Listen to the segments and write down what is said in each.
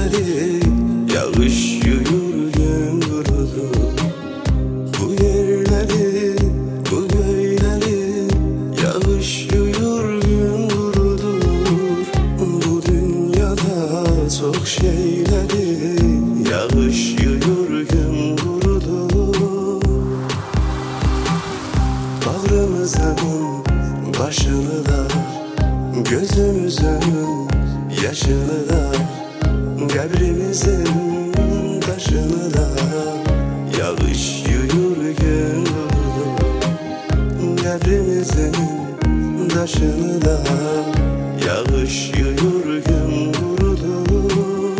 şeyleri, yağış yuyur gün kurudu. Bu yerleri, bu göyleri, yağış yuyur gün kurudur. Bu dünyada çok şeyleri, yağış yuyur gün kurudur. Bağrımızın başını da, gözümüzün yaşını da, kabrimizin taşını da, yağış yuyur gün kurudur. Kabrimizin taşını da, yağış yuyur gün kurudur.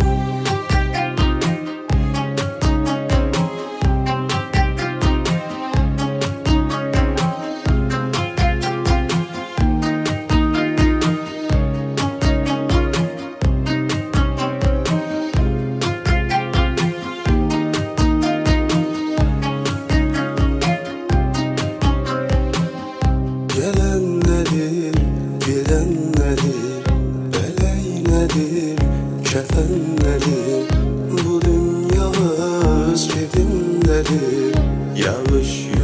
Gelen nedir, giden nedir, beley nedir, kefen nedir? Bu dünya öz keyfindedir, yağış